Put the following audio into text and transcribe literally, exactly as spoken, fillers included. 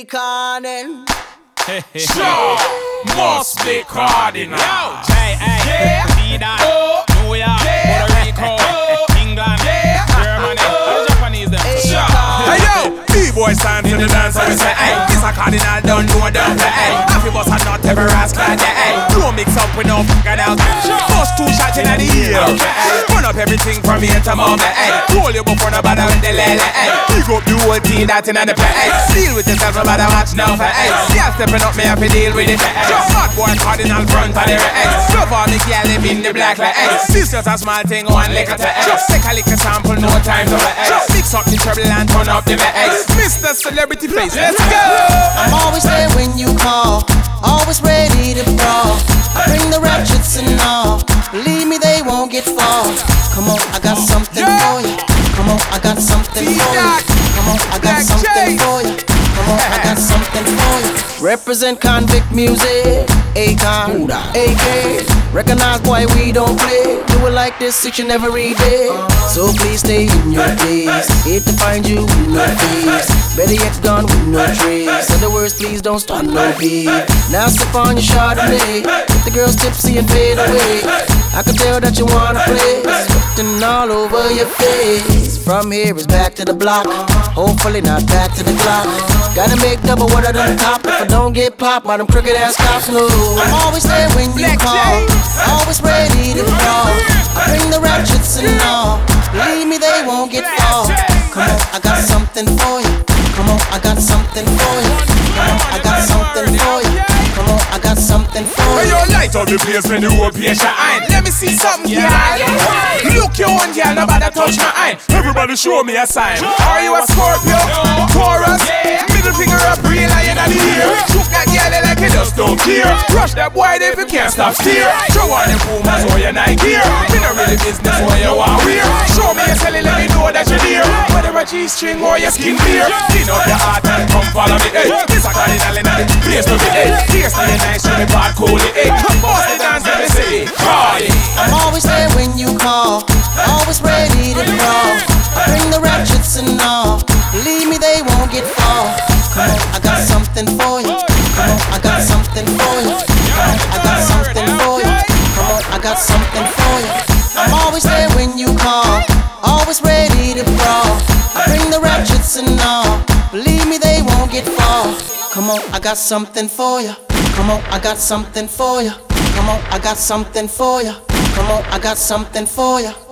Calling. Sure, must be cardinal. Yo, J A, yeah. Vida, oh. New York, yeah. Puerto Rico, oh. England, yeah. Germany, oh. Japanese them. Sure. Hey yo, B-boys time to the dance and we say, hey, this a cardinal, don't know, don't play, hey. Happy boss and not every rascal, yeah, hey. Don't mix up with no fucking out. First two shots in the ear, okay. Burn up everything from here to mom, hey. Roll you before nobody with the lele, hey. Pick up the whole team that's in the play, hey. Deal with yourself, nobody watch now, for hey. Yeah, stepping up, me have to deal with it, hey. Just hot boy cardinal front of the hey. Love all the girl live in the black like hey. This just a small thing, one liquor to hey. Just take a liquor sample, no time to hey. Just mix up the trouble and turn up the hey. Mister Celebrity Face, let's go. I'm always there when you call, always ready to brawl. I bring the ratchets and all, believe me they won't get far. Come on, I got something for you. Come on, I got something for you. Come on, I got something for you. Come on, I got something for you. Represent convict music, Akon, A K. Recognize boy we don't play. Do it like this each and every day. So please stay in your place. Hate to find you with no face. Better yet gone with no trace. Other words, please don't start no beat. Now sip on your Chardonnay. Get the girls tipsy and fade away. I can tell that you wanna play. Sweating all over your face. From here is back to the block. Hopefully not back to the clock. Gotta make double what I done top. If I don't get popped by them crooked ass cops, no. I'm always there when you call, always ready to crawl. I bring the ratchets and all, believe me they won't get far. Come on, I got something for you. Come on, I got something for you. Come on, I got something for you. Come on, I got something for you. Hey, yo, light up the place when the whole place shine. Let me see something, girl. Look your own, girl, nobody touch my eye. Everybody show me a sign. Are you a Scorpio? Taurus? Middle finger up, real lion of the year. Shoot that girl like you just don't care. Rush that boy if you can't stop steer. Show on the Pumas or your Nike gear. Me no really business what you want wear. Show me your celly, let me know that you're near. Whether a G-string or your skin clear. Clean up your heart and come follow me, hey. This a cardinal in the place to be, hey. Here's to the nice, show me part cool, hey. Bust the dance, let me say, party. I'm always there when you call, always ready to brawl. I bring the ratchets and all, believe me they won't get far. Come on, I got something for you. Come on, I got something for you. Come on, I got something for you. Come on, I got something for you. I'm always there when you call, always ready to brawl. I bring the ratchets and all, believe me they won't get far. Come on, I got something for you. Come on, I got something for you. Come on, I got something for you. Come on, I got something for you.